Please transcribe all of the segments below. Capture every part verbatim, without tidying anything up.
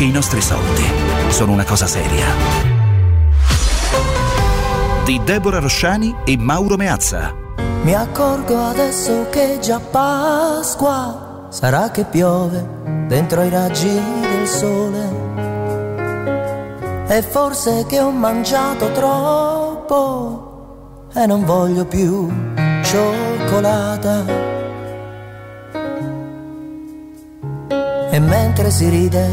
che i nostri soldi sono una cosa seria. Di Deborah Rosciani e Mauro Meazza. Mi accorgo adesso che già Pasqua, sarà che piove dentro i raggi del sole, e forse che ho mangiato troppo e non voglio più cioccolata. E mentre si ride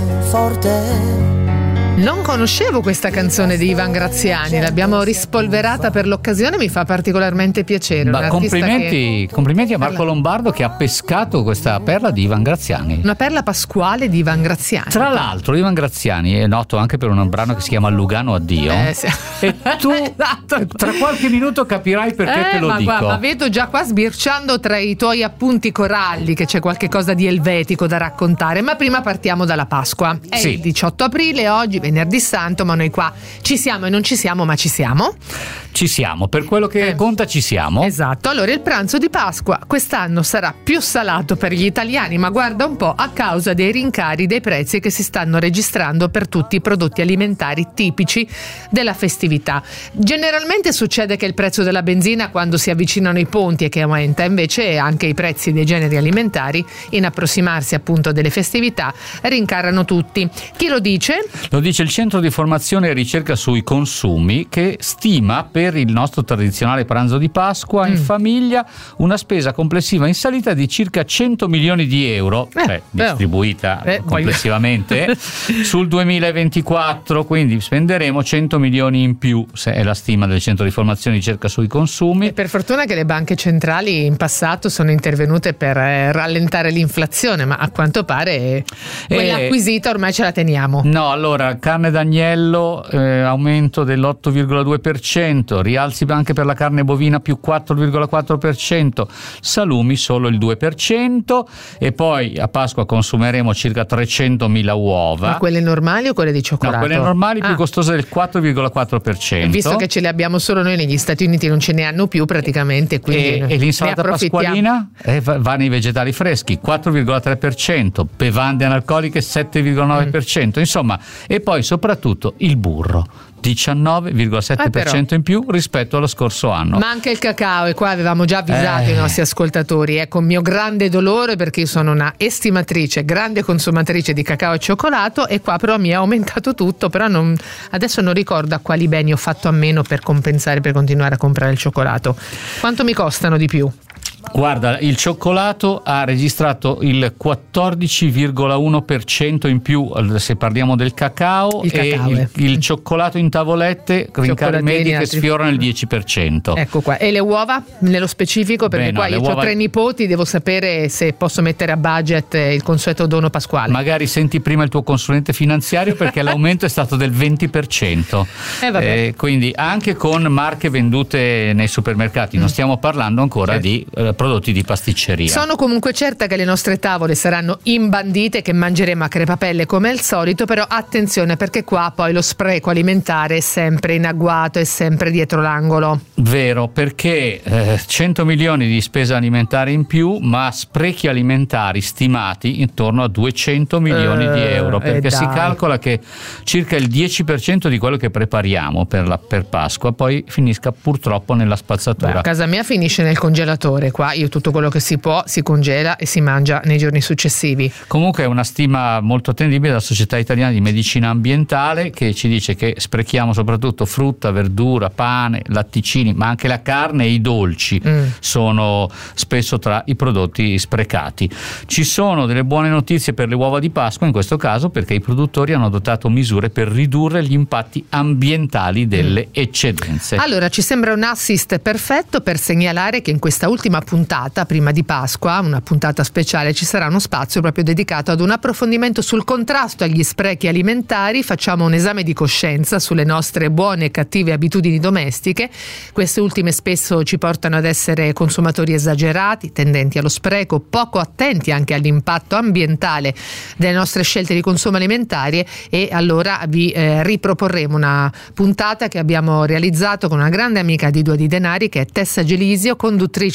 forte. Non conoscevo questa canzone di Ivan Graziani, l'abbiamo rispolverata per l'occasione, mi fa particolarmente piacere. Ma complimenti, che... complimenti a Marco Lombardo che ha pescato questa perla di Ivan Graziani. Una perla pasquale di Ivan Graziani. Tra l'altro Ivan Graziani è noto anche per un brano che si chiama Lugano Addio. Eh, sì. E tu esatto. Tra qualche minuto capirai perché eh, te lo ma dico. Qua, ma vedo già qua sbirciando tra i tuoi appunti coralli che c'è qualche cosa di elvetico da raccontare, ma prima partiamo dalla Pasqua. È sì. il diciotto aprile oggi, venerdì santo, ma noi qua ci siamo e non ci siamo, ma ci siamo. Ci siamo, per quello che eh. conta ci siamo. Esatto, allora il pranzo di Pasqua quest'anno sarà più salato per gli italiani, ma guarda un po', a causa dei rincari dei prezzi che si stanno registrando per tutti i prodotti alimentari tipici della festività. Generalmente succede che il prezzo della benzina quando si avvicinano i ponti e che aumenta, invece anche i prezzi dei generi alimentari in approssimarsi appunto delle festività rincarano tutti. Chi lo dice? Lo dice il Centro di Formazione e Ricerca sui Consumi, che stima per il nostro tradizionale pranzo di Pasqua mm. in famiglia una spesa complessiva in salita di circa cento milioni di euro, eh, cioè distribuita eh, complessivamente voglio... sul duemilaventiquattro, quindi spenderemo cento milioni in più, se è la stima del Centro di Formazione e Ricerca sui Consumi. E per fortuna che le banche centrali in passato sono intervenute per eh, rallentare l'inflazione, ma a quanto pare quella eh, acquisita ormai ce la teniamo. No, allora carne d'agnello eh, aumento dell'otto virgola due per cento, rialzi anche per la carne bovina più quattro virgola quattro per cento, salumi solo il due per cento, e poi a Pasqua consumeremo circa trecentomila uova. Ma quelle normali o quelle di cioccolato? No, quelle normali ah. più costose del quattro virgola quattro per cento. Visto che ce le abbiamo solo noi negli Stati Uniti, non ce ne hanno più praticamente, quindi e, e l'insalata pasqualina eh, va nei vegetali freschi quattro virgola tre per cento, bevande analcoliche sette virgola nove per cento, mm. insomma, e poi soprattutto il burro diciannove virgola sette per cento eh in più rispetto allo scorso anno. Ma anche il cacao, e qua avevamo già avvisato eh. i nostri ascoltatori, ecco, mio grande dolore, perché io sono una estimatrice, grande consumatrice di cacao e cioccolato, e qua però mi è aumentato tutto, però non, adesso non ricordo a quali beni ho fatto a meno per compensare, per continuare a comprare il cioccolato. Quanto mi costano di più? Guarda, il cioccolato ha registrato il quattordici virgola uno per cento in più se parliamo del cacao, il e cacao, il, eh. il cioccolato in tavolette, rincari medi che sfiorano il dieci per cento. Ecco qua. E le uova nello specifico? Perché Beh, qua no, io uova... ho tre nipoti, devo sapere se posso mettere a budget il consueto dono pasquale. Magari senti prima il tuo consulente finanziario, perché l'aumento è stato del venti per cento. Eh, vabbè. Eh, quindi anche con marche vendute nei supermercati, mm. non stiamo parlando ancora sì. di eh, prodotti di pasticceria. Sono comunque certa che le nostre tavole saranno imbandite, che mangeremo a crepapelle come al solito, però attenzione, perché qua poi lo spreco alimentare è sempre in agguato, è sempre dietro l'angolo. Vero, perché eh, cento milioni di spesa alimentare in più, ma sprechi alimentari stimati intorno a duecento milioni uh, di euro, perché eh si calcola che circa il dieci per cento di quello che prepariamo per, la, per Pasqua poi finisca purtroppo nella spazzatura. Beh, a casa mia finisce nel congelatore, qua io tutto quello che si può si congela e si mangia nei giorni successivi. Comunque è una stima molto attendibile della Società Italiana di Medicina Ambientale, che ci dice che sprechiamo soprattutto frutta, verdura, pane, latticini, ma anche la carne e i dolci mm. sono spesso tra i prodotti sprecati. Ci sono delle buone notizie per le uova di Pasqua in questo caso, perché i produttori hanno adottato misure per ridurre gli impatti ambientali delle mm. eccedenze. Allora ci sembra un assist perfetto per segnalare che in questa ultima puntata prima di Pasqua, una puntata speciale, ci sarà uno spazio proprio dedicato ad un approfondimento sul contrasto agli sprechi alimentari. Facciamo un esame di coscienza sulle nostre buone e cattive abitudini domestiche. Queste ultime spesso ci portano ad essere consumatori esagerati, tendenti allo spreco, poco attenti anche all'impatto ambientale delle nostre scelte di consumo alimentari, e allora vi eh, riproporremo una puntata che abbiamo realizzato con una grande amica di Due di Denari, che è Tessa Gelisio, conduttrice televisiva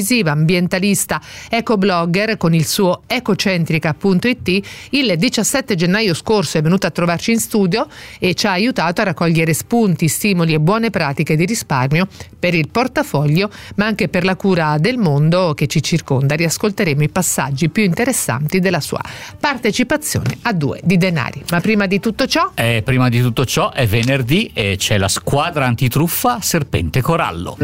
televisiva, ambientalista, ecoblogger con il suo ecocentrica punto it, il diciassette gennaio scorso è venuta a trovarci in studio e ci ha aiutato a raccogliere spunti, stimoli e buone pratiche di risparmio per il portafoglio, ma anche per la cura del mondo che ci circonda. Riascolteremo i passaggi più interessanti della sua partecipazione a Due di Denari. Ma prima di tutto ciò? Eh, prima di tutto ciò è venerdì e c'è la squadra antitruffa Serpente Corallo.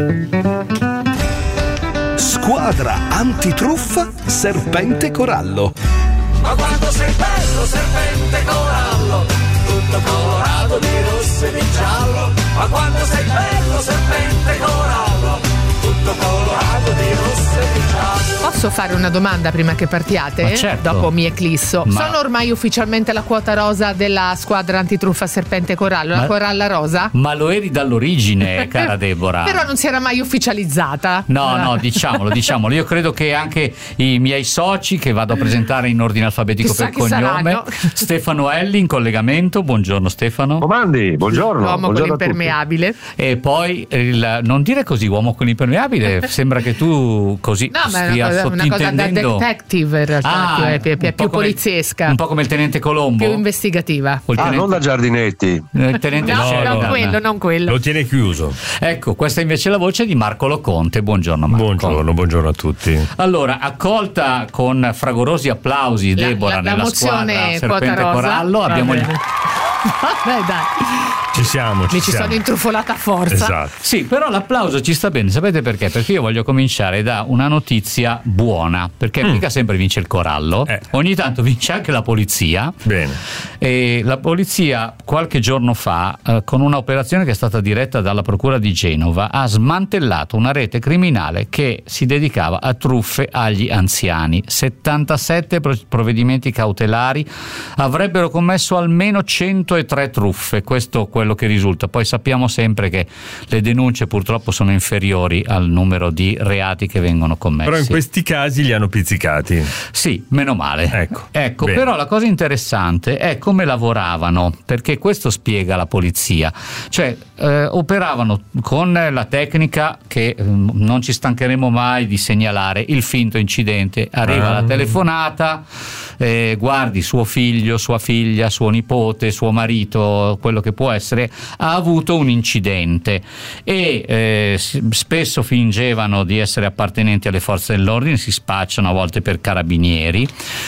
Squadra antitruffa Serpente Corallo. Ma quando sei bello, Serpente Corallo, tutto colorato di rosso e di giallo. Ma quando sei bello, Serpente Corallo, tutto colorato di rosso e di giallo. Posso fare una domanda prima che partiate? Ma certo. Dopo mi eclisso. Ma... Sono ormai ufficialmente la quota rosa della squadra antitruffa Serpente Corallo, Ma... la coralla rosa? Ma lo eri dall'origine, cara Deborah. Però non si era mai ufficializzata. No, no, diciamolo, diciamolo. Io credo che anche i miei soci, che vado a presentare in ordine alfabetico Chissà per chi cognome, saranno. Stefano Elli in collegamento. Buongiorno Stefano. Comandi, buongiorno. L'uomo con buongiorno l'impermeabile. E poi il, non dire così, uomo con l'impermeabile, sembra che tu così No, ma è stia una cosa, una cosa da sottintendendo. detective in realtà, Ah, più, è, più, più, un po' più come- poliziesca, un po' come il tenente Colombo. più investigativa. O il Ah, tenente- non da Giardinetti. il tenente No, Sheridan. non quello, non quello. Lo tiene chiuso. Ecco, questa invece è la voce di Marco Loconte. Buongiorno Marco. Buongiorno, buongiorno a tutti. Allora, accolta con fragorosi applausi La- Deborah la- la nella mozione squadra quota Serpente rosa. Corallo, Va abbiamo bene. Vabbè, dai, Ci siamo, ci mi ci siamo. sono intrufolata a forza. Esatto. Sì, però l'applauso ci sta bene, sapete perché? Perché io voglio cominciare da una notizia buona, perché mica sempre vince il Corallo, Eh. ogni tanto vince anche la polizia. Bene. E la polizia qualche giorno fa, eh, con un'operazione che è stata diretta dalla Procura di Genova, ha smantellato una rete criminale che si dedicava a truffe agli anziani. settantasette pro- provvedimenti cautelari, avrebbero commesso almeno centotré truffe, questo è quello che risulta. Poi sappiamo sempre che le denunce purtroppo sono inferiori al numero di reati che vengono commessi. Però in questi casi li hanno pizzicati. Sì, meno male. Ecco, ecco bene. però la cosa interessante è come lavoravano, perché questo spiega la polizia. Cioè, eh, operavano con la tecnica che eh, non ci stancheremo mai di segnalare, il finto incidente. Arriva Ah. la telefonata, eh, guardi suo figlio, sua figlia, suo nipote, suo marito, quello che può essere, ha avuto un incidente e eh, s- spesso fingevano di essere appartenenti alle forze dell'ordine, si spacciano a volte per carabinieri,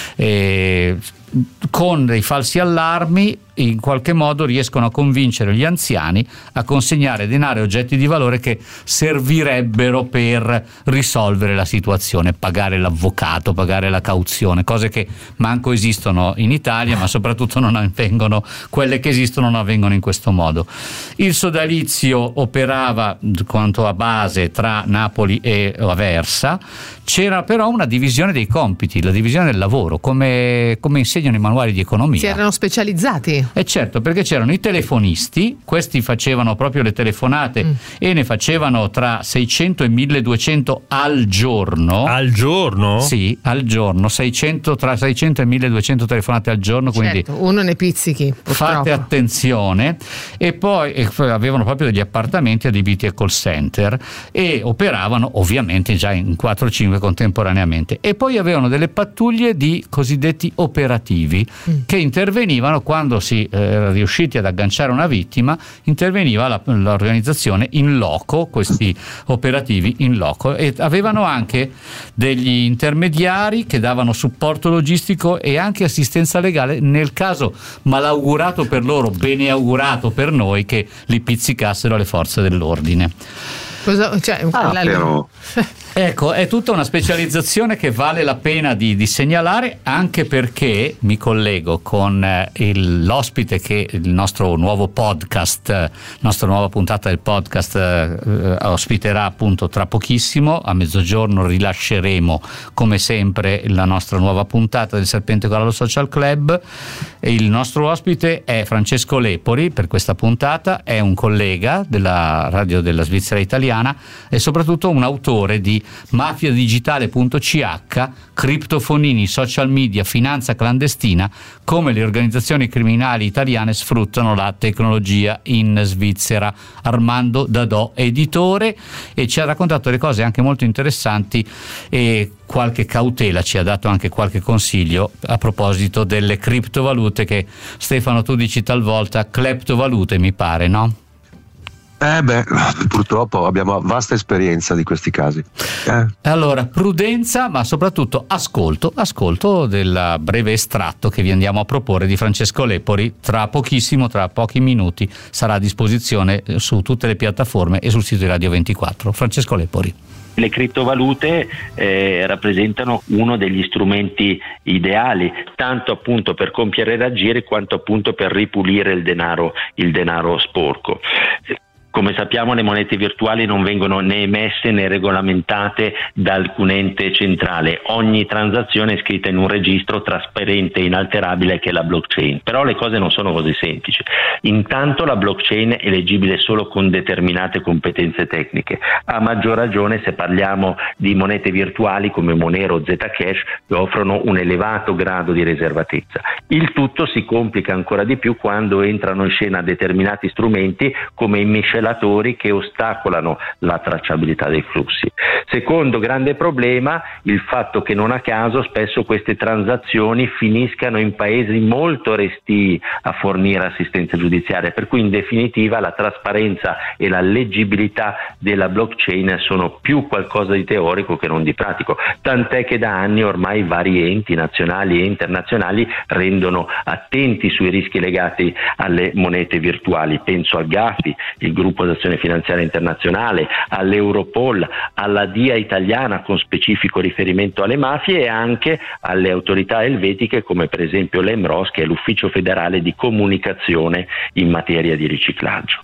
eh, con dei falsi allarmi in qualche modo riescono a convincere gli anziani a consegnare denaro e oggetti di valore che servirebbero per risolvere la situazione, pagare l'avvocato, pagare la cauzione, cose che manco esistono in Italia, ma soprattutto non avvengono, quelle che esistono non avvengono in questo modo. Il sodalizio operava quanto a base tra Napoli e Aversa, c'era però una divisione dei compiti, la divisione del lavoro, come, come insegnano i manuali di economia. Si erano specializzati. E certo, perché c'erano i telefonisti, questi facevano proprio le telefonate Mm. e ne facevano tra seicento e milleduecento al giorno. Al giorno? Sì, al giorno, seicento, tra seicento e milleduecento telefonate al giorno, quindi Certo, uno ne pizzichi, fate purtroppo. attenzione. E poi e f- avevano proprio degli appartamenti adibiti a call center e operavano ovviamente già in quattro cinque contemporaneamente, e poi avevano delle pattuglie di cosiddetti operativi Mm. che intervenivano quando si eh, era riusciti ad agganciare una vittima, interveniva la- l'organizzazione in loco, questi operativi in loco, e avevano anche degli intermediari che davano supporto logistico e anche assistenza legale nel caso malaugurato per loro, beneaugurato per noi, che li pizzicassero le forze dell'ordine. Cosa- cioè, Ah, la- però. Ecco, è tutta una specializzazione che vale la pena di, di segnalare, anche perché mi collego con eh, il- l'ospite che il nostro nuovo podcast, eh, nostra nuova puntata del podcast eh, ospiterà appunto tra pochissimo. A mezzogiorno rilasceremo come sempre la nostra nuova puntata del Serpente Corallo Social Club. E il nostro ospite è Francesco Lepori per questa puntata, è un collega della radio della Svizzera Italiana, italiana e soprattutto un autore di mafia digitale punto c h, criptofonini, social media, finanza clandestina, come le organizzazioni criminali italiane sfruttano la tecnologia in Svizzera. Armando Dadò, editore, e ci ha raccontato delle cose anche molto interessanti e qualche cautela, ci ha dato anche qualche consiglio a proposito delle criptovalute, che Stefano tu dici talvolta cleptovalute, mi pare, no? Eh beh, purtroppo abbiamo vasta esperienza di questi casi. Eh. Allora, prudenza, ma soprattutto ascolto, ascolto del breve estratto che vi andiamo a proporre di Francesco Lepori. Tra pochissimo, tra pochi minuti, sarà a disposizione su tutte le piattaforme e sul sito di Radio ventiquattro. Francesco Lepori. Le criptovalute eh, rappresentano uno degli strumenti ideali, tanto appunto per compiere raggiri quanto appunto per ripulire il denaro, il denaro sporco. Come sappiamo, le monete virtuali non vengono né emesse né regolamentate da alcun ente centrale. Ogni transazione è scritta in un registro trasparente e inalterabile che è la blockchain. Però le cose non sono così semplici. Intanto la blockchain è leggibile solo con determinate competenze tecniche. A maggior ragione se parliamo di monete virtuali come Monero o Zcash, che offrono un elevato grado di riservatezza. Il tutto si complica ancora di più quando entrano in scena determinati strumenti come i miscelatori che ostacolano la tracciabilità dei flussi. Secondo grande problema, il fatto che non a caso spesso queste transazioni finiscano in paesi molto restii a fornire assistenza giudiziaria, per cui in definitiva la trasparenza e la leggibilità della blockchain sono più qualcosa di teorico che non di pratico, tant'è che da anni ormai vari enti nazionali e internazionali rendono attenti sui rischi legati alle monete virtuali. Penso al GAFI, il gruppo d'azione finanziaria internazionale, all'Europol, alla D I A italiana con specifico riferimento alle mafie e anche alle autorità elvetiche come per esempio l'E M R O S, che è l'Ufficio federale di comunicazione in materia di riciclaggio.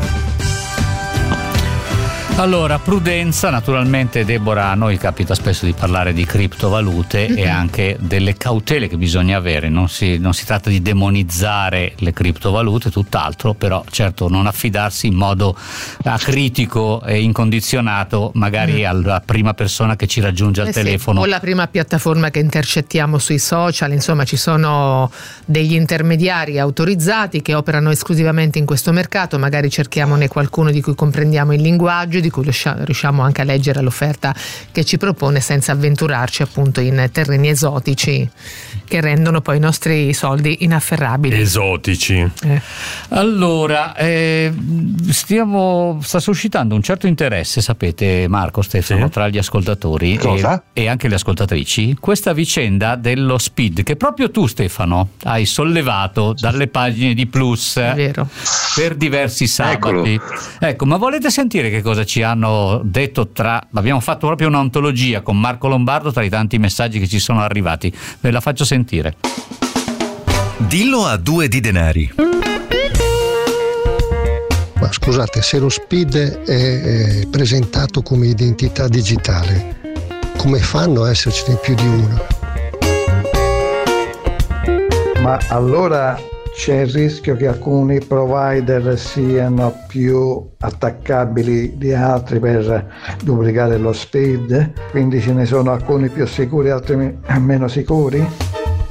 Allora, prudenza, naturalmente Deborah, a noi capita spesso di parlare di criptovalute mm-hmm. e anche delle cautele che bisogna avere, non si, non si tratta di demonizzare le criptovalute, tutt'altro, però certo non affidarsi in modo acritico e incondizionato magari mm. alla prima persona che ci raggiunge al eh telefono. Sì, o la prima piattaforma che intercettiamo sui social, insomma ci sono degli intermediari autorizzati che operano esclusivamente in questo mercato, magari cerchiamone qualcuno di cui comprendiamo il linguaggio, di cui riusciamo anche a leggere l'offerta che ci propone senza avventurarci appunto in terreni esotici che rendono poi i nostri soldi inafferrabili. Esotici. Eh. Allora, eh, stiamo sta suscitando un certo interesse, sapete Marco, Stefano, sì. tra gli ascoltatori e, e anche le ascoltatrici, questa vicenda dello SPID che proprio tu Stefano hai sollevato dalle pagine di Plus Vero. per diversi sabati. Eccolo. Ecco, ma volete sentire che cosa ci hanno detto? Tra abbiamo fatto proprio un'antologia con Marco Lombardo tra i tanti messaggi che ci sono arrivati, ve la faccio sentire. Dillo a due di denari. Ma scusate, se lo SPID è, è presentato come identità digitale, come fanno a essercene più di una? Ma allora c'è il rischio che alcuni provider siano più attaccabili di altri per duplicare lo SPID, quindi ce ne sono alcuni più sicuri e altri meno sicuri?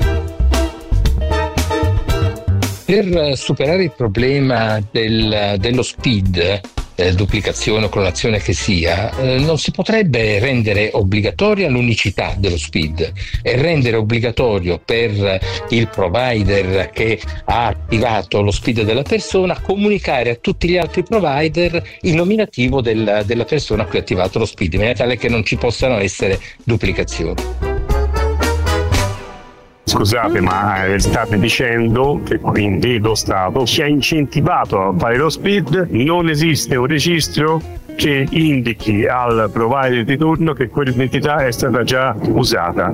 Per superare il problema del, dello SPID, eh, duplicazione o clonazione che sia, eh, non si potrebbe rendere obbligatoria l'unicità dello SPID e rendere obbligatorio per il provider che ha attivato lo SPID della persona comunicare a tutti gli altri provider il nominativo del, della persona a cui ha attivato lo SPID, in maniera tale che non ci possano essere duplicazioni. Scusate, ma state dicendo che quindi lo Stato ci ha incentivato a fare lo SPID, non esiste un registro che indichi al provider di turno che quell'identità è stata già usata.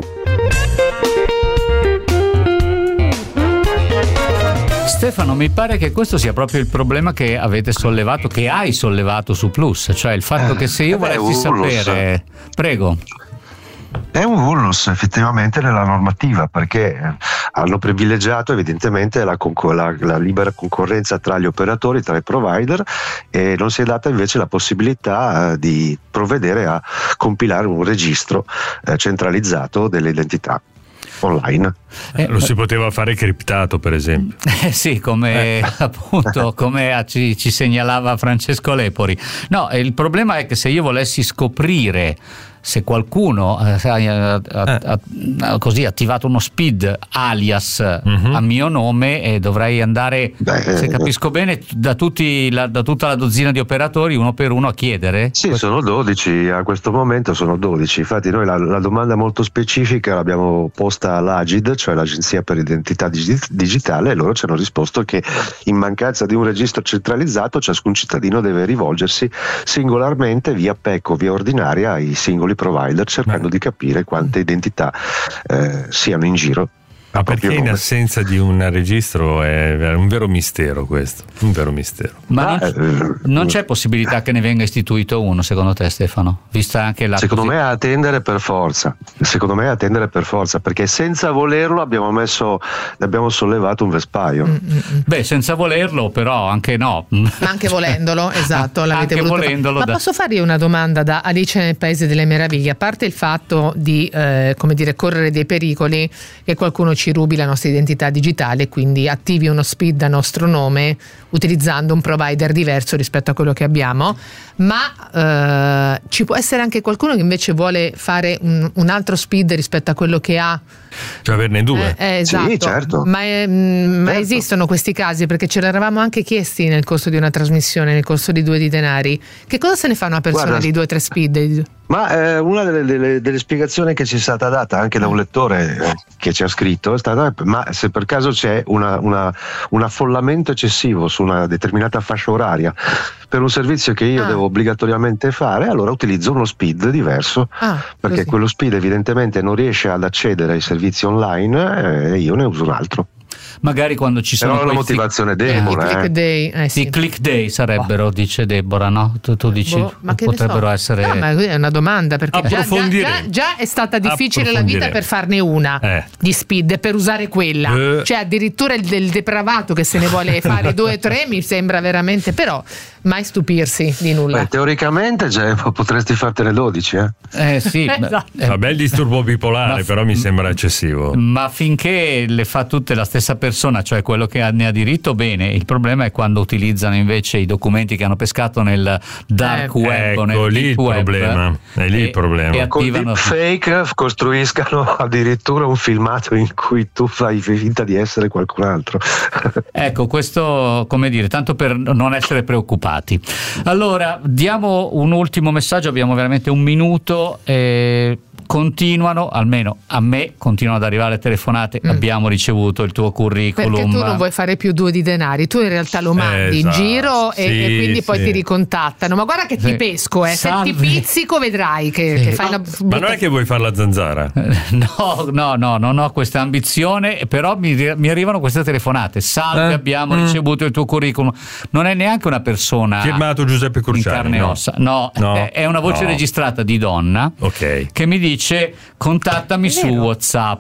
Stefano, mi pare che questo sia proprio il problema che avete sollevato, che hai sollevato su Plus, cioè il fatto che se io volessi sapere... Prego. È un vulnus effettivamente nella normativa, perché hanno privilegiato evidentemente la, concor- la, la libera concorrenza tra gli operatori, tra i provider, e non si è data invece la possibilità eh, di provvedere a compilare un registro eh, centralizzato delle identità online. Eh, lo si poteva fare criptato, per esempio. Eh sì, come eh. appunto come ci, ci segnalava Francesco Lepori. No, il problema è che se io volessi scoprire se qualcuno eh, ha, ha, ha così attivato uno SPID alias uh-huh. a mio nome, e dovrei andare, Beh, se capisco bene, da, tutti, la, da tutta la dozzina di operatori uno per uno a chiedere? Sì, sono dodici, a questo momento sono dodici. Infatti noi la, la domanda molto specifica l'abbiamo posta all'A G I D, cioè l'Agenzia per l'Identità Digitale, e loro ci hanno risposto che in mancanza di un registro centralizzato ciascun cittadino deve rivolgersi singolarmente via P E C o via ordinaria ai singoli provider, cercando di capire quante identità eh, siano in giro. Ma perché in assenza di un registro è un vero mistero questo, un vero mistero. Ma non, non c'è possibilità che ne venga istituito uno, secondo te, Stefano? Vista anche la Secondo me è a tendere per forza. Secondo me è a tendere per forza, perché senza volerlo abbiamo messo, abbiamo sollevato un vespaio. Mm-hmm. Beh, senza volerlo, però anche no. Ma anche volendolo, esatto. L'avete anche voluto volendolo. Ma Da... posso farvi una domanda da Alice nel Paese delle Meraviglie? A parte il fatto di, eh, come dire, correre dei pericoli che qualcuno ci rubi la nostra identità digitale e quindi attivi uno SPID a nostro nome utilizzando un provider diverso rispetto a quello che abbiamo, ma eh, ci può essere anche qualcuno che invece vuole fare un, un altro SPID rispetto a quello che ha, cioè averne due. Eh, eh, esatto. Sì, certo. Ma, è, mh, ma certo. esistono questi casi? Perché ce l'eravamo anche chiesti nel corso di una trasmissione, nel corso di Due di Denari. Che cosa se ne fa una persona Guarda, di due o tre SPID? Ma eh, una delle, delle, delle spiegazioni che ci è stata data anche da un lettore eh, che ci ha scritto è stata: ma se per caso c'è una, una, un affollamento eccessivo su una determinata fascia oraria per un servizio che io ah. devo obbligatoriamente fare, allora utilizzo uno SPID diverso, ah, perché così. quello SPID evidentemente non riesce ad accedere ai servizi online, e eh, io ne uso un altro. Magari quando ci sono però è una questi... motivazione I debole. click eh. day, eh, sì. I click day sarebbero, oh. dice Deborah, no? Tu, tu dici Boh, ma che potrebbero ne so. essere... No, ma è una domanda, perché già, già, già, già è stata difficile la vita per farne una eh. di SPID, per usare quella. Eh. Cioè addirittura il del depravato che se ne vuole fare due o tre mi sembra veramente, però mai stupirsi di nulla. Beh, teoricamente cioè, potresti fartene dodici, eh? Eh sì, Esatto. eh, Vabbè, il disturbo bipolare, ma- però mi sembra eccessivo. ma finché le fa tutte la stessa persona, cioè quello che ha- ne ha diritto, bene. Il problema è quando utilizzano invece i documenti che hanno pescato nel dark Eh, web o nel ecco, lì deep il web, problema, è lì il e- problema. e Con attivano... deepfake costruiscano addirittura un filmato in cui tu fai finta di essere qualcun altro. Ecco, questo, come dire, tanto per non essere preoccupati. Allora, diamo un ultimo messaggio, abbiamo veramente un minuto. Eh, continuano, almeno a me, continuano ad arrivare telefonate. Mm. Abbiamo ricevuto il tuo curriculum. Perché tu non vuoi fare più Due di Denari, tu in realtà lo mandi Esatto. in giro e, Sì, e quindi poi sì. ti ricontattano. Ma guarda che ti Sì. pesco, eh. Se Salve. ti pizzico vedrai che, Sì. che fai una Ma non è che vuoi fare la zanzara? No, no, no, non ho questa ambizione, però mi, mi arrivano queste telefonate. Salve, Eh? abbiamo Mm. ricevuto il tuo curriculum. Non è neanche una persona Firmato Giuseppe in Cruciani, carne e no? ossa. No, No, è- è una voce no. registrata di donna. Ok. Che mi dice: contattami su WhatsApp.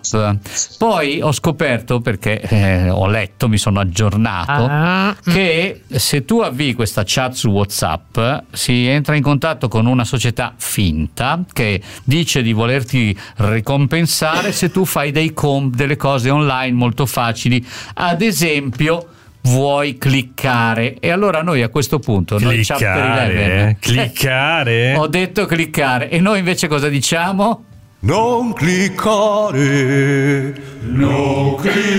Poi ho scoperto, perché eh, ho letto, mi sono aggiornato, Ah. che se tu avvii questa chat su WhatsApp si entra in contatto con una società finta che dice di volerti ricompensare se tu fai dei comp, delle cose online molto facili, ad esempio vuoi cliccare. E allora noi a questo punto noi Cliccare, Chapter eh? Cliccare? ho detto cliccare, e noi invece cosa diciamo? Non cliccare, non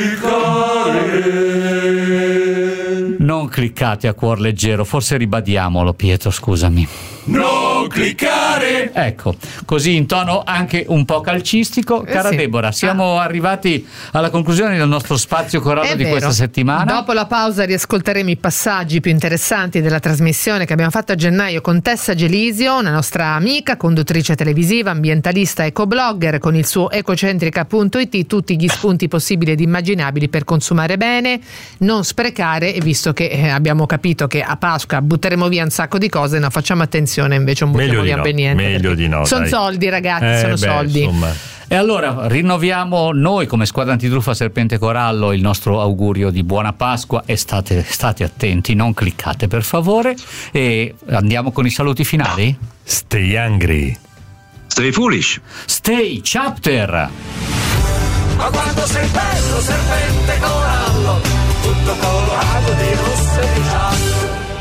cliccare, Non cliccate a cuor leggero, forse ribadiamolo, Pietro, scusami. non cliccare. Ecco, così in tono anche un po' calcistico. Eh Cara sì. Deborah, siamo arrivati alla conclusione del nostro spazio corallo È di vero. questa settimana. Dopo la pausa riascolteremo i passaggi più interessanti della trasmissione che abbiamo fatto a gennaio con Tessa Gelisio, una nostra amica, conduttrice televisiva, ambientalista, ecoblogger, con il suo ecocentrica punto it, tutti gli spunti possibili ed immaginabili per consumare bene, non sprecare, e visto che eh, abbiamo capito che a Pasqua butteremo via un sacco di cose, no, facciamo attenzione invece non buttiamo via no, ben niente. Meglio di no. Sono dai. soldi, ragazzi, eh, sono beh, soldi. Insomma. E allora rinnoviamo noi come squadra antitruffa Serpente Corallo il nostro augurio di buona Pasqua e state, state attenti, non cliccate per favore, e andiamo con i saluti finali. Stay hungry. Stay foolish. Stay chapter. Ma quando sei bello serpente corallo, tutto colorato di rosso e di giallo.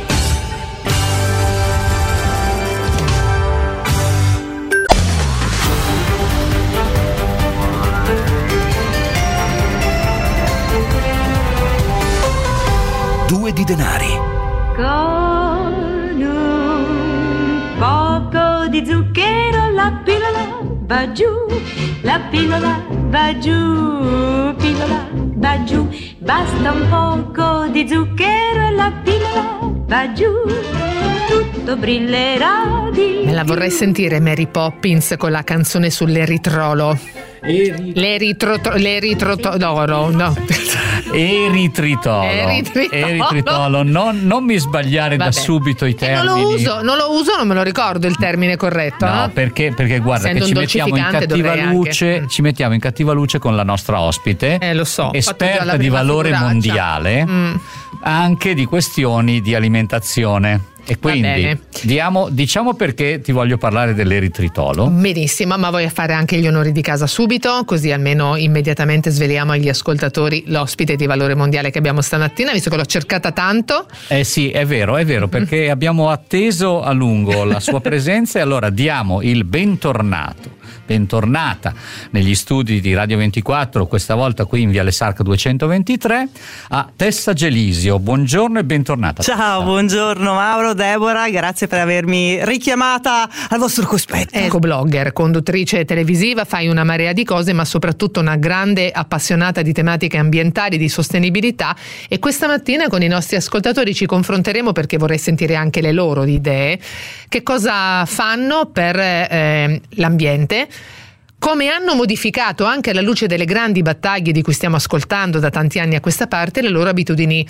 Due di denari. Con un poco di zucchero la pillola va giù, la pillola va giù, pillola va giù. Basta un poco di zucchero e la pillola va giù, tutto brillerà di Me la vorrei sentire Mary Poppins con la canzone sull'eritrolo. Eri... L'eritrotolo, l'eritrotolo, no. Eritritolo. Eritritolo. Eritritolo. Non, non mi sbagliare Vabbè. da subito i E termini. non lo uso, non lo uso, non me lo ricordo il termine corretto. No, eh? perché, perché guarda Essendo che ci un mettiamo in dolcificante cattiva dovrei luce, anche. ci mettiamo in cattiva luce con la nostra ospite, Eh, lo so, ho fatto già esperta la di prima valore figuraccia. mondiale, Mm. anche di questioni di alimentazione. E quindi bene. diamo, diciamo perché ti voglio parlare dell'eritritolo. Benissimo, ma voglio fare anche gli onori di casa subito, così almeno immediatamente sveliamo agli ascoltatori l'ospite di valore mondiale che abbiamo stamattina, visto che l'ho cercata tanto. Eh sì, è vero, è vero, perché abbiamo atteso a lungo la sua presenza e allora diamo il bentornato, bentornata negli studi di Radio ventiquattro, questa volta qui in Viale Sarca duecentoventitré, a Tessa Gelisio. Buongiorno e bentornata. Ciao, buongiorno Mauro, Deborah, grazie per avermi richiamata al vostro cospetto. Ecoblogger, conduttrice televisiva, fai una marea di cose, ma soprattutto una grande appassionata di tematiche ambientali, di sostenibilità, e questa mattina con i nostri ascoltatori ci confronteremo, perché vorrei sentire anche le loro idee, che cosa fanno per eh, l'ambiente, come hanno modificato, anche alla luce delle grandi battaglie di cui stiamo ascoltando da tanti anni a questa parte, le loro abitudini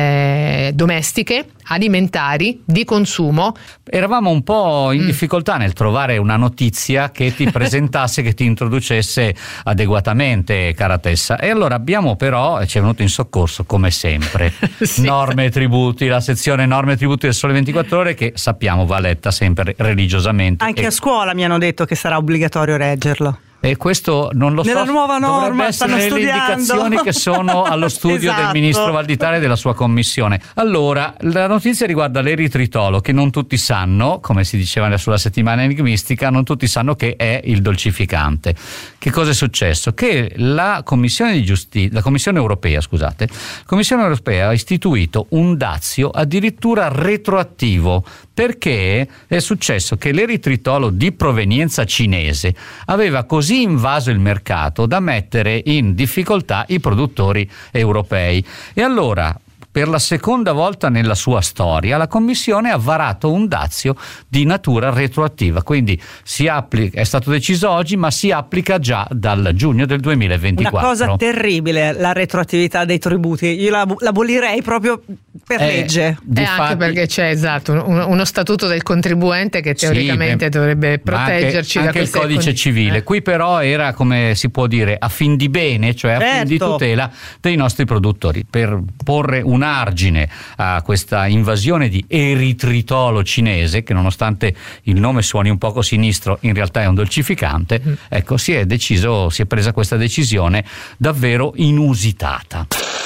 eh, domestiche, alimentari, di consumo. Eravamo un po' in Mm. difficoltà nel trovare una notizia che ti presentasse, che ti introducesse adeguatamente, cara Tessa. E allora abbiamo però, ci è venuto in soccorso come sempre, Sì. norme e tributi, la sezione norme e tributi del Sole ventiquattro Ore, che sappiamo va letta sempre religiosamente. Anche e, a scuola mi hanno detto che sarà obbligatorio reggerlo. e questo non lo Nella so, nuova norma dovrebbe essere stanno nelle studiando. indicazioni che sono allo studio Esatto. del ministro Valditara e della sua commissione. Allora, la notizia riguarda l'eritritolo, che non tutti sanno, come si diceva sulla settimana enigmistica, non tutti sanno che è il dolcificante. Che cosa è successo? Che la Commissione di Giustizia, la Commissione Europea, scusate, la Commissione Europea ha istituito un dazio addirittura retroattivo, perché è successo che l'eritritolo di provenienza cinese aveva così invaso il mercato da mettere in difficoltà i produttori europei. E allora, per la seconda volta nella sua storia, la Commissione ha varato un dazio di natura retroattiva, quindi si applica, è stato deciso oggi, ma si applica già dal giugno del duemilaventiquattro. Una cosa terribile, la retroattività dei tributi. Io la l'abolirei proprio per Eh, legge. E anche perché c'è esatto un- uno statuto del contribuente che teoricamente Sì, beh, dovrebbe ma anche- proteggerci anche da il queste codice con- civile. eh. Qui però era, come si può dire, a fin di bene, cioè a fin di Certo. tutela dei nostri produttori, per porre un argine a questa invasione di eritritolo cinese, che nonostante il nome suoni un poco sinistro, in realtà è un dolcificante. Mm. Ecco, si è deciso, si è presa questa decisione davvero inusitata.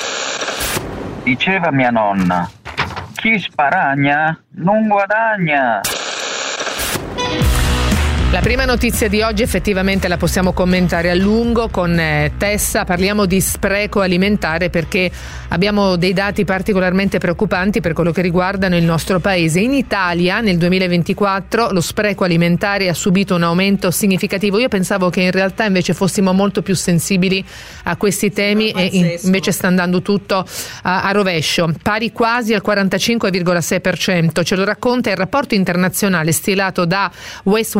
Diceva mia nonna, chi sparagna non guadagna. La prima notizia di oggi effettivamente la possiamo commentare a lungo con eh, Tessa. Parliamo di spreco alimentare perché abbiamo dei dati particolarmente preoccupanti per quello che riguardano il nostro paese. In Italia nel duemilaventiquattro lo spreco alimentare ha subito un aumento significativo. Io pensavo che in realtà invece fossimo molto più sensibili a questi temi e in- invece sta andando tutto a, a rovescio, pari quasi al quarantacinque virgola sei per cento. Ce lo racconta il rapporto internazionale stilato da Waste Watchers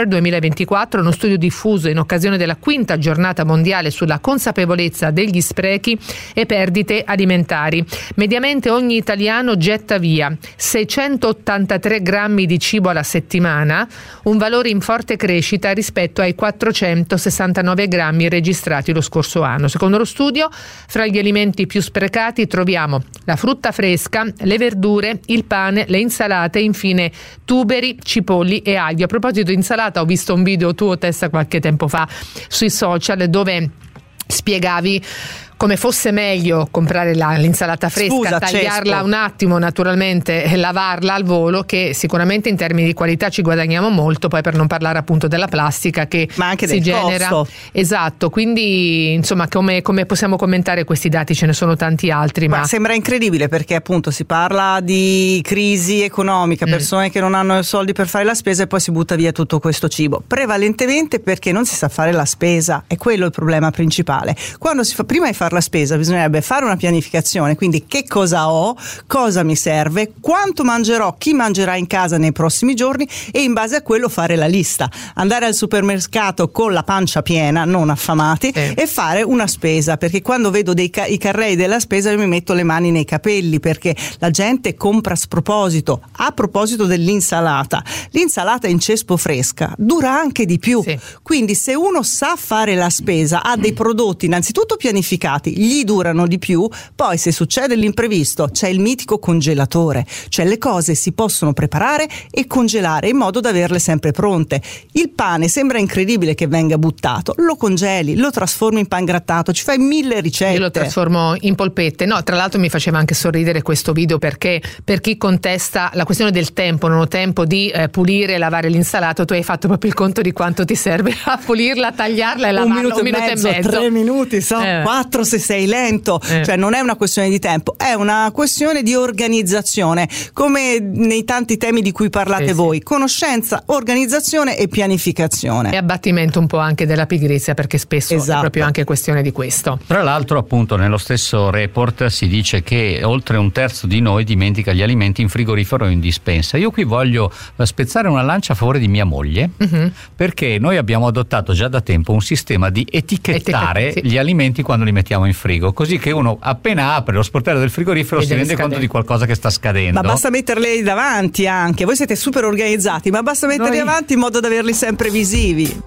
Center duemilaventiquattro, uno studio diffuso in occasione della quinta giornata mondiale sulla consapevolezza degli sprechi e perdite alimentari. Mediamente ogni italiano getta via seicentottantatré grammi di cibo alla settimana, un valore in forte crescita rispetto ai quattrocentosessantanove grammi registrati lo scorso anno. Secondo lo studio, fra gli alimenti più sprecati troviamo la frutta fresca, le verdure, il pane, le insalate e infine tuberi, cipolli e aghi. A proposito di insalata, ho visto un video tuo, Tessa, qualche tempo fa sui social dove spiegavi come fosse meglio comprare la, l'insalata fresca, Scusa, tagliarla Cesco. un attimo naturalmente e lavarla al volo, che sicuramente in termini di qualità ci guadagniamo molto, poi per non parlare appunto della plastica che ma anche si del genera. costo. Esatto, quindi insomma come, come possiamo commentare questi dati? Ce ne sono tanti altri, ma, ma sembra incredibile perché appunto si parla di crisi economica, persone mm. che non hanno soldi per fare la spesa e poi si butta via tutto questo cibo, prevalentemente perché non si sa fare la spesa, è quello il problema principale. Quando si fa, prima di fare la spesa bisognerebbe fare una pianificazione, quindi che cosa ho, cosa mi serve, quanto mangerò, chi mangerà in casa nei prossimi giorni e in base a quello fare la lista, andare al supermercato con la pancia piena, non affamati, eh. e fare una spesa, perché quando vedo dei ca- i carrelli della spesa io mi metto le mani nei capelli, perché la gente compra a sproposito. A proposito dell'insalata, l'insalata in cespo fresca dura anche di più, sì. Quindi se uno sa fare la spesa, ha dei prodotti innanzitutto pianificati, gli durano di più, poi se succede l'imprevisto c'è il mitico congelatore, cioè le cose si possono preparare e congelare in modo da averle sempre pronte. Il pane sembra incredibile che venga buttato, lo congeli, lo trasformi in pan grattato, ci fai mille ricette. Io lo trasformo in polpette. No, tra l'altro mi faceva anche sorridere questo video perché per chi contesta la questione del tempo, non ho tempo di eh, pulire e lavare l'insalata, tu hai fatto proprio il conto di quanto ti serve a pulirla, a tagliarla e lavarla. Un minuto, un minuto e, mezzo, e mezzo, tre minuti, so, eh. quattro se sei lento, eh. cioè non è una questione di tempo, è una questione di organizzazione, come nei tanti temi di cui parlate eh, voi, sì. Conoscenza, organizzazione e pianificazione. E abbattimento un po' anche della pigrizia, perché spesso esatto. è proprio anche questione di questo. Tra l'altro appunto nello stesso report si dice che oltre un terzo di noi dimentica gli alimenti in frigorifero o in dispensa. Io qui voglio spezzare una lancia a favore di mia moglie, uh-huh. perché noi abbiamo adottato già da tempo un sistema di etichettare Etichetta, sì. gli alimenti quando li mettiamo in frigo, così che uno appena apre lo sportello del frigorifero si rende scadere. conto di qualcosa che sta scadendo. Ma basta metterli davanti anche, voi siete super organizzati, ma basta metterli Noi... davanti in modo da averli sempre visivi.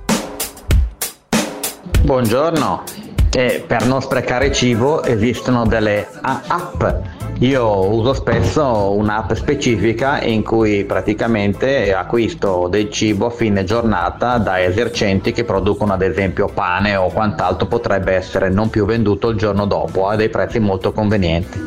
Buongiorno, eh, per non sprecare cibo esistono delle app. Io uso spesso un'app specifica in cui praticamente acquisto del cibo a fine giornata da esercenti che producono ad esempio pane o quant'altro potrebbe essere non più venduto il giorno dopo a dei prezzi molto convenienti.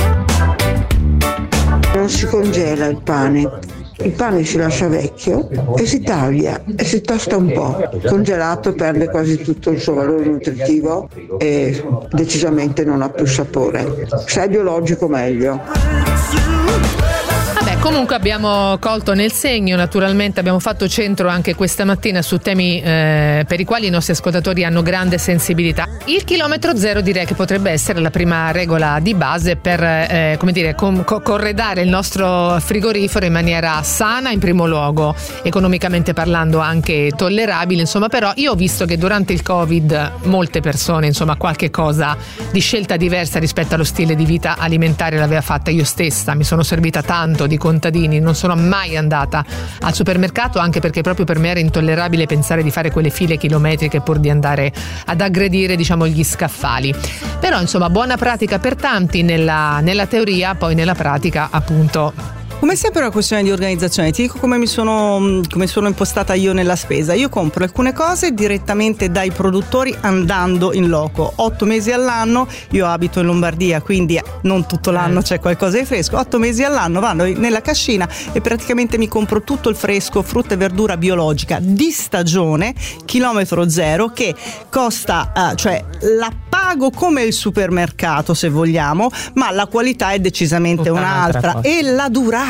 Non si congela il pane, il pane si lascia vecchio e si taglia e si tosta un po'. Congelato perde quasi tutto il suo valore nutritivo e decisamente non ha più sapore. Se è biologico meglio. Vabbè, comunque abbiamo colto nel segno, naturalmente abbiamo fatto centro anche questa mattina su temi eh, per i quali i nostri ascoltatori hanno grande sensibilità. Il chilometro zero direi che potrebbe essere la prima regola di base per eh, come dire com- co- corredare il nostro frigorifero in maniera sana in primo luogo, economicamente parlando anche tollerabile, insomma. Però io ho visto che durante il Covid molte persone, insomma, qualche cosa di scelta diversa rispetto allo stile di vita alimentare l'aveva fatta. Io stessa mi sono servita tanto di contadini, non sono mai andata al supermercato, anche perché proprio per me era intollerabile pensare di fare quelle file chilometriche pur di andare ad aggredire, diciamo, gli scaffali. Però insomma buona pratica per tanti nella, nella teoria, poi nella pratica appunto. Come sempre è una questione di organizzazione. Ti dico come mi sono come sono impostata io nella spesa. Io compro alcune cose direttamente dai produttori andando in loco. Otto mesi all'anno, io abito in Lombardia, quindi non tutto l'anno c'è qualcosa di fresco. Otto mesi all'anno vado nella cascina e praticamente mi compro tutto il fresco, frutta e verdura biologica di stagione, chilometro zero, che costa, uh, cioè la pago come il supermercato se vogliamo, ma la qualità è decisamente tutta un'altra. E la durata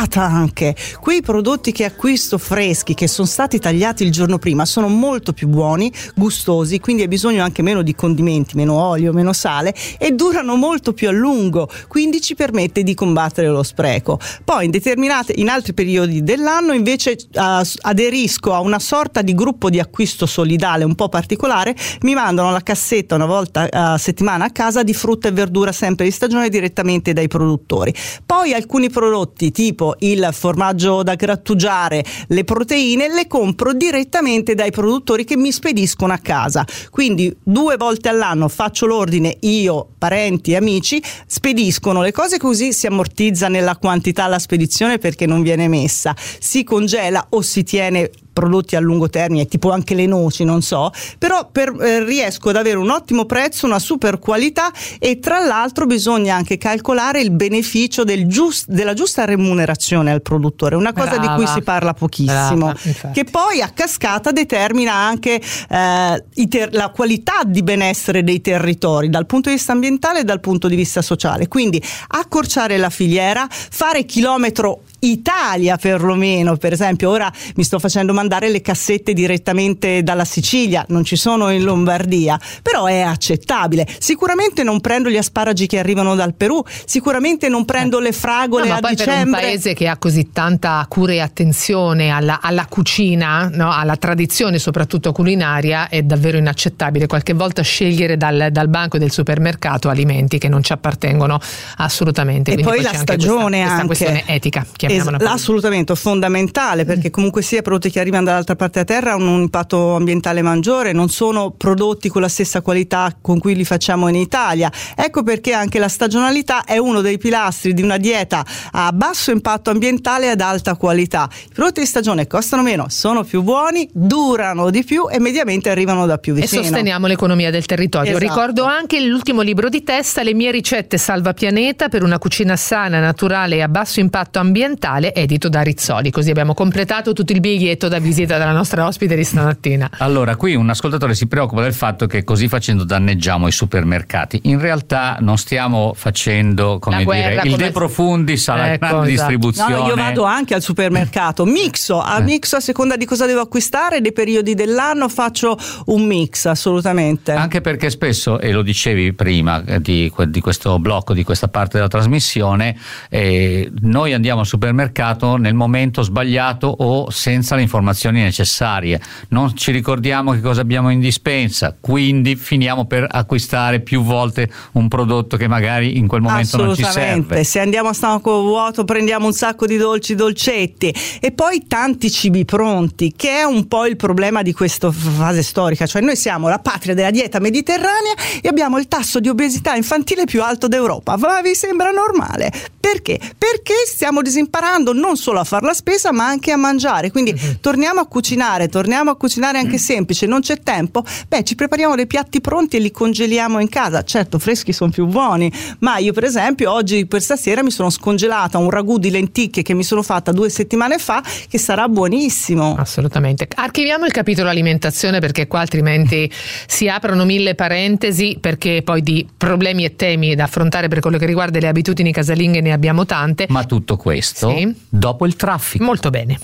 tagliata anche. Quei prodotti che acquisto freschi, che sono stati tagliati il giorno prima, sono molto più buoni, gustosi, quindi hai bisogno anche meno di condimenti, meno olio, meno sale, e durano molto più a lungo, quindi ci permette di combattere lo spreco. Poi in determinate, in altri periodi dell'anno invece uh, aderisco a una sorta di gruppo di acquisto solidale un po' particolare, mi mandano la cassetta una volta a settimana a casa di frutta e verdura sempre di stagione direttamente dai produttori. Poi alcuni prodotti tipo il formaggio da grattugiare, le proteine, le compro direttamente dai produttori che mi spediscono a casa, quindi due volte all'anno faccio l'ordine io, parenti, amici, spediscono le cose, così si ammortizza nella quantità la spedizione perché non viene messa, si congela o si tiene prodotti a lungo termine, tipo anche le noci, non so, però per, eh, riesco ad avere un ottimo prezzo, una super qualità, e tra l'altro bisogna anche calcolare il beneficio del giust, della giusta remunerazione al produttore, una cosa Brava. di cui si parla pochissimo, Brava, che poi a cascata determina anche eh, i ter- la qualità di benessere dei territori dal punto di vista ambientale e dal punto di vista sociale. Quindi accorciare la filiera, fare chilometro Italia perlomeno. Per esempio ora mi sto facendo mandare le cassette direttamente dalla Sicilia, non ci sono in Lombardia, però è accettabile. Sicuramente non prendo gli asparagi che arrivano dal Perù, sicuramente non prendo le fragole no, ma a poi dicembre. Per un paese che ha così tanta cura e attenzione alla, alla cucina, no? alla tradizione soprattutto culinaria, è davvero inaccettabile qualche volta scegliere dal, dal banco del supermercato alimenti che non ci appartengono assolutamente. E Quindi poi, poi la c'è stagione anche questa, anche questa questione etica, chiamiamola Es- assolutamente fondamentale, perché comunque sia prodotti che arrivano dall'altra parte della terra hanno un impatto ambientale maggiore, non sono prodotti con la stessa qualità con cui li facciamo in Italia. Ecco perché anche la stagionalità è uno dei pilastri di una dieta a basso impatto ambientale e ad alta qualità. I prodotti di stagione costano meno, sono più buoni, durano di più e mediamente arrivano da più vicino. E sosteniamo l'economia del territorio. Esatto. Ricordo anche l'ultimo libro di testa, Le mie ricette salva pianeta per una cucina sana, naturale e a basso impatto ambientale, edito da Rizzoli. Così abbiamo completato tutto il biglietto da visita della nostra ospite di stamattina. Allora, qui un ascoltatore si preoccupa del fatto che così facendo danneggiamo i supermercati. In realtà non stiamo facendo, come dire, il de profundis alla ecco, grande esatto. distribuzione. No, io vado anche al supermercato, mixo, a Eh. mixo a seconda di cosa devo acquistare, dei periodi dell'anno faccio un mix, assolutamente. Anche perché spesso, e lo dicevi prima eh, di, que- di questo blocco, di questa parte della trasmissione, eh, noi andiamo al supermercato nel momento sbagliato o senza le informazioni necessarie, non ci ricordiamo che cosa abbiamo in dispensa, quindi finiamo per acquistare più volte un prodotto che magari in quel momento non ci serve. Se andiamo a stomaco vuoto prendiamo un sacco di dolci, dolcetti e poi tanti cibi pronti, che è un po' il problema di questa fase storica, cioè noi siamo la patria della dieta mediterranea e abbiamo il tasso di obesità infantile più alto d'Europa. Ma vi sembra normale? Perché? Perché stiamo disimparando non solo a fare la spesa ma anche a mangiare, quindi mm-hmm. torniamo a cucinare, torniamo a cucinare anche semplice, non c'è tempo, beh ci prepariamo dei piatti pronti e li congeliamo in casa, certo freschi sono più buoni, ma io per esempio oggi per stasera mi sono scongelata un ragù di lenticchie che mi sono fatta due settimane fa che sarà buonissimo. Assolutamente. Archiviamo il capitolo alimentazione perché qua altrimenti si aprono mille parentesi, perché poi di problemi e temi da affrontare per quello che riguarda le abitudini casalinghe ne abbiamo tante. Ma tutto questo sì. dopo il traffico. Molto bene.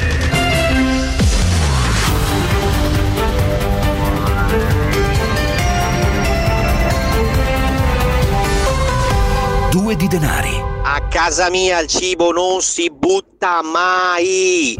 Due di denari. A casa mia il cibo non si butta mai.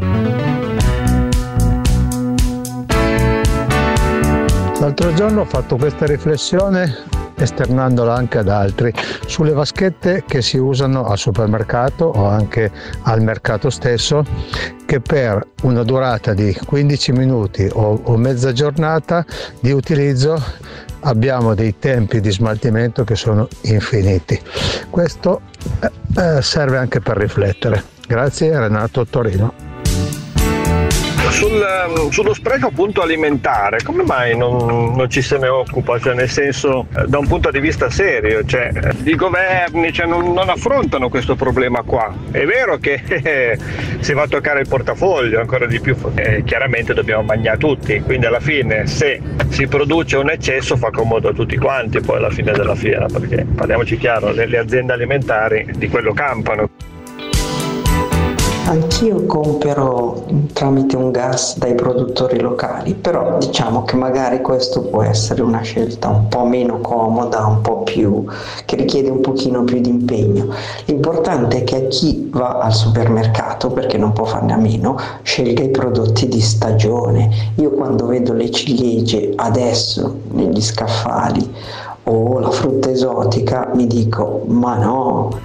L'altro giorno ho fatto questa riflessione, esternandola anche ad altri, sulle vaschette che si usano al supermercato o anche al mercato stesso, che per una durata di quindici minuti o, o mezza giornata di utilizzo abbiamo dei tempi di smaltimento che sono infiniti. Questo eh, serve anche per riflettere. Grazie, Renato, Torino. Sul, sullo spreco appunto alimentare, come mai non, non ci se ne occupa? Cioè, nel senso, da un punto di vista serio, cioè, i governi cioè, non, non affrontano questo problema qua. È vero che eh, si va a toccare il portafoglio ancora di più, eh, chiaramente dobbiamo mangiare tutti, quindi alla fine se si produce un eccesso fa comodo a tutti quanti poi alla fine della fiera, perché parliamoci chiaro, le, le aziende alimentari di quello campano. Anch'io compro tramite un gas dai produttori locali, però diciamo che magari questo può essere una scelta un po' meno comoda, un po' più che richiede un pochino più di impegno. L'importante è che chi va al supermercato, perché non può farne a meno, scelga i prodotti di stagione. Io quando vedo le ciliegie adesso negli scaffali o la frutta esotica mi dico ma no.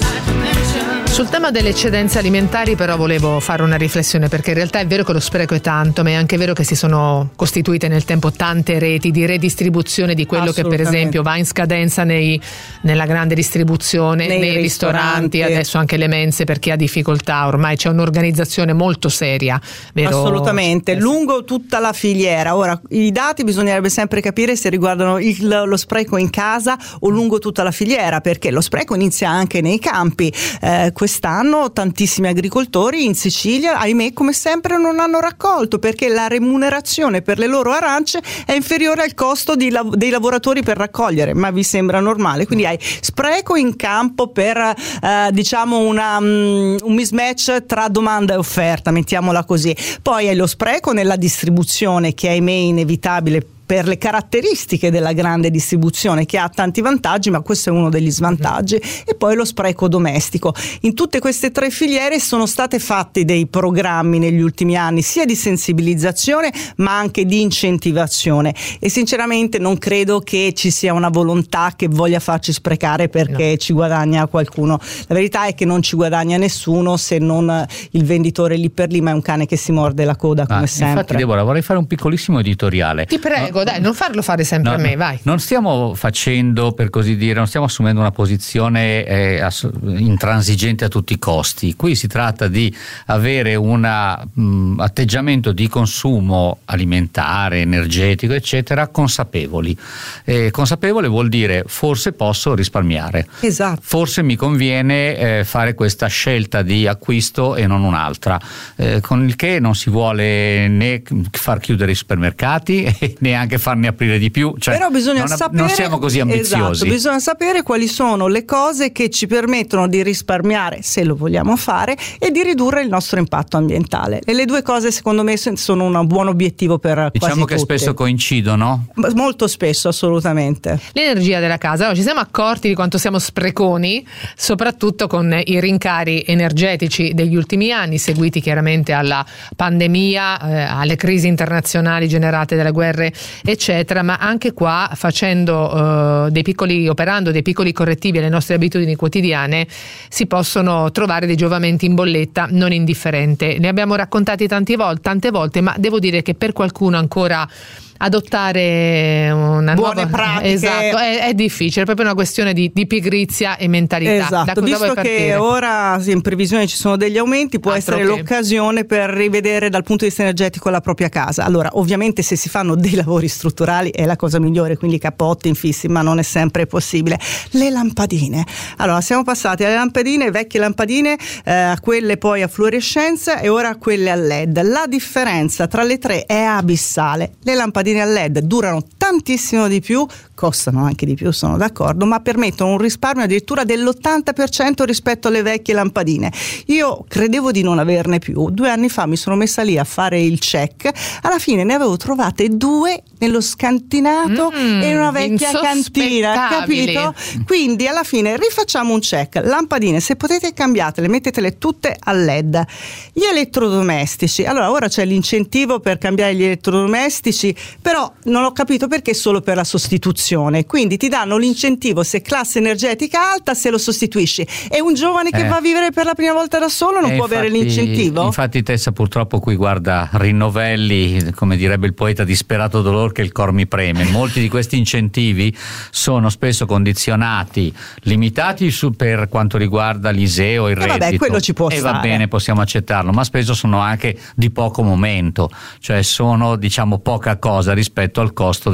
Sul tema delle eccedenze alimentari però volevo fare una riflessione, perché in realtà è vero che lo spreco è tanto, ma è anche vero che si sono costituite nel tempo tante reti di redistribuzione di quello che per esempio va in scadenza nei, nella grande distribuzione, nei, nei ristoranti, ristoranti, adesso anche le mense per chi ha difficoltà. Ormai c'è un'organizzazione molto seria, vero? Assolutamente, lungo tutta la filiera. Ora, i dati bisognerebbe sempre capire se riguardano il, lo spreco in casa o lungo tutta la filiera, perché lo spreco inizia anche nei campi. Eh, Quest'anno tantissimi agricoltori in Sicilia, ahimè, come sempre non hanno raccolto, perché la remunerazione per le loro arance è inferiore al costo di lav- dei lavoratori per raccogliere. Ma vi sembra normale? Quindi hai spreco in campo per eh, diciamo una, um, un mismatch tra domanda e offerta, mettiamola così. Poi hai lo spreco nella distribuzione, che ahimè è inevitabile per le caratteristiche della grande distribuzione, che ha tanti vantaggi, ma questo è uno degli svantaggi. Mm. E poi lo spreco domestico. In tutte queste tre filiere sono state fatte dei programmi negli ultimi anni, sia di sensibilizzazione ma anche di incentivazione, e sinceramente non credo che ci sia una volontà che voglia farci sprecare perché no. ci guadagna qualcuno. La verità è che non ci guadagna nessuno, se non il venditore lì per lì, ma è un cane che si morde la coda come ah, sempre. Infatti Deborah, vorrei fare un piccolissimo editoriale. Ti prego. Dai, non farlo fare sempre no, a me, vai. Non stiamo facendo, per così dire, non stiamo assumendo una posizione eh, ass- intransigente a tutti i costi. Qui si tratta di avere un atteggiamento di consumo alimentare, energetico, eccetera, consapevoli. Eh, consapevole vuol dire forse posso risparmiare. Esatto. Forse mi conviene eh, fare questa scelta di acquisto e non un'altra. Eh, con il che non si vuole né far chiudere i supermercati e neanche farne aprire di più, cioè, però bisogna non, sapere, non siamo così ambiziosi. Esatto, bisogna sapere quali sono le cose che ci permettono di risparmiare, se lo vogliamo fare, e di ridurre il nostro impatto ambientale. E le due cose secondo me sono un buon obiettivo per diciamo quasi che tutti. Spesso coincidono? Molto spesso, assolutamente. L'energia della casa. Allora, ci siamo accorti di quanto siamo spreconi, soprattutto con i rincari energetici degli ultimi anni, seguiti chiaramente alla pandemia, eh, alle crisi internazionali generate dalle guerre eccetera, ma anche qua facendo uh, dei piccoli, operando dei piccoli correttivi alle nostre abitudini quotidiane, si possono trovare dei giovamenti in bolletta non indifferente. Ne abbiamo raccontati tante volte, tante volte, ma devo dire che per qualcuno ancora adottare una buone nuova pratiche esatto è, è difficile, è proprio una questione di, di pigrizia e mentalità. Esatto, visto che ora in previsione ci sono degli aumenti, può Altro essere che. l'occasione per rivedere dal punto di vista energetico la propria casa. Allora, ovviamente se si fanno dei lavori strutturali è la cosa migliore, quindi capotti, infissi, ma non è sempre possibile. Le lampadine, allora siamo passati alle lampadine, vecchie lampadine, eh, a quelle poi a fluorescenza e ora a quelle a led. La differenza tra le tre è abissale. Le lampadine a led durano tantissimo di più, costano anche di più, sono d'accordo, ma permettono un risparmio addirittura dell'ottanta per cento rispetto alle vecchie lampadine. Io credevo di non averne più, due anni fa mi sono messa lì a fare il check, alla fine ne avevo trovate due nello scantinato mm, e in una vecchia cantina, capito? Quindi alla fine rifacciamo un check, lampadine, se potete cambiatele, mettetele tutte a led. Gli elettrodomestici, allora ora c'è l'incentivo per cambiare gli elettrodomestici, però non ho capito perché solo per la sostituzione, quindi ti danno l'incentivo se classe energetica alta se lo sostituisci, e un giovane che eh. va a vivere per la prima volta da solo non eh, può infatti, avere l'incentivo? Infatti Tessa purtroppo qui guarda Rinnovelli, come direbbe il poeta, disperato dolor che il cor mi preme. Molti di questi incentivi sono spesso condizionati, limitati su, per quanto riguarda l'I S E E o il eh reddito, vabbè, quello ci può e stare. va bene, possiamo accettarlo, ma spesso sono anche di poco momento, cioè sono diciamo poca cosa rispetto al costo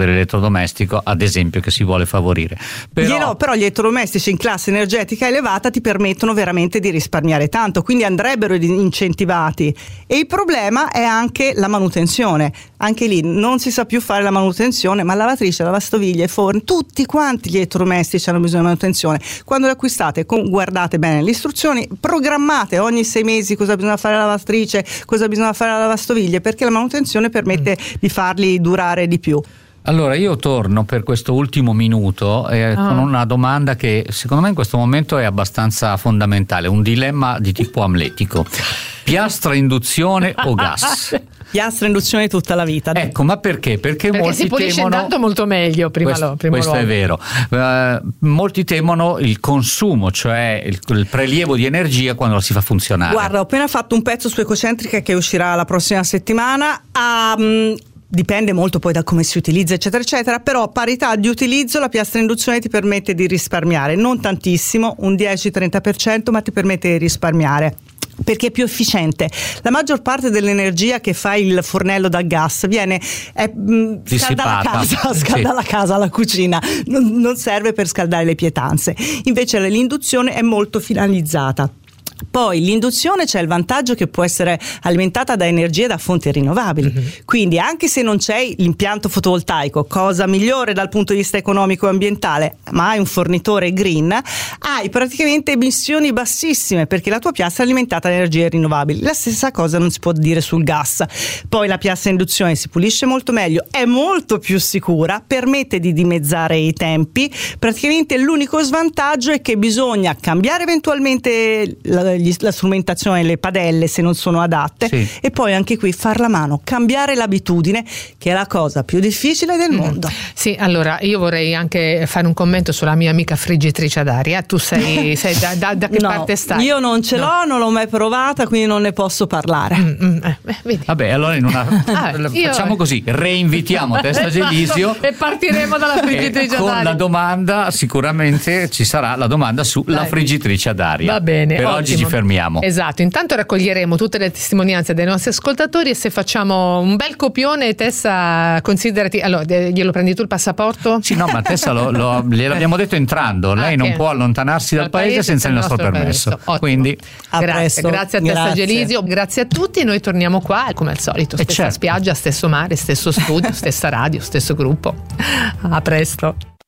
dell'elettrodomestico, ad esempio, che si vuole favorire. Però, no, però gli elettrodomestici in classe energetica elevata ti permettono veramente di risparmiare tanto, quindi andrebbero incentivati. E il problema è anche la manutenzione. Anche lì non si sa più fare la manutenzione, ma lavatrice, lavastoviglie, i forni, tutti quanti gli elettrodomestici hanno bisogno di manutenzione. Quando li acquistate, guardate bene le istruzioni, programmate ogni sei mesi cosa bisogna fare alla lavatrice, cosa bisogna fare alla lavastoviglie, perché la manutenzione permette mm. di farli durare di più. Allora io torno per questo ultimo minuto eh, ah. con una domanda che secondo me in questo momento è abbastanza fondamentale, un dilemma di tipo amletico. Piastra, induzione o gas? Piastra, induzione tutta la vita. Ecco, ma perché? Perché, perché molti si pulisce temono... intanto molto meglio prima questo, lo, prima questo è vero. Uh, molti temono il consumo, cioè il, il prelievo di energia quando la si fa funzionare. Guarda, ho appena fatto un pezzo su Ecocentrica che uscirà la prossima settimana. Um, Dipende molto poi da come si utilizza, eccetera, eccetera, però a parità di utilizzo la piastra induzione ti permette di risparmiare, non tantissimo, un dieci trenta per cento, ma ti permette di risparmiare. Perché è più efficiente. La maggior parte dell'energia che fa il fornello dal gas viene è, mh, scalda la casa, scalda sì. la casa, la cucina, non, non serve per scaldare le pietanze. Invece l'induzione è molto finalizzata. Poi l'induzione c'è il vantaggio che può essere alimentata da energie da fonti rinnovabili, mm-hmm. quindi anche se non c'è l'impianto fotovoltaico, cosa migliore dal punto di vista economico e ambientale, ma hai un fornitore green, hai praticamente emissioni bassissime perché la tua piastra è alimentata da energie rinnovabili. La stessa cosa non si può dire sul gas. Poi la piastra induzione si pulisce molto meglio, è molto più sicura, permette di dimezzare i tempi. Praticamente l'unico svantaggio è che bisogna cambiare eventualmente la la strumentazione, le padelle se non sono adatte, sì. e poi anche qui far la mano, cambiare l'abitudine, che è la cosa più difficile del mm. mondo. Sì, allora io vorrei anche fare un commento sulla mia amica friggitrice ad aria. Tu sei, sei da, da, da che no, parte stai? Io non ce no. l'ho, non l'ho mai provata, quindi non ne posso parlare. Mm, mm, eh, vedi. Vabbè, allora in una ah, facciamo io... così, reinvitiamo Testa Gelisio e partiremo dalla friggitrice ad aria. Con la domanda, sicuramente ci sarà la domanda sulla Dai. friggitrice ad aria. Va bene. Per ottimo. oggi ci fermiamo. Esatto, intanto raccoglieremo tutte le testimonianze dei nostri ascoltatori e se facciamo un bel copione, Tessa, considerati, allora glielo prendi tu il passaporto? Sì, no, ma Tessa lo, lo, gliel'abbiamo detto entrando, lei ah, non può allontanarsi dal, dal paese, paese senza il nostro, nostro permesso, permesso. Quindi a grazie, presto. grazie a Tessa grazie. Gelisio, grazie a tutti, noi torniamo qua come al solito, stessa certo. spiaggia, stesso mare, stesso studio, stessa radio, stesso gruppo. A presto.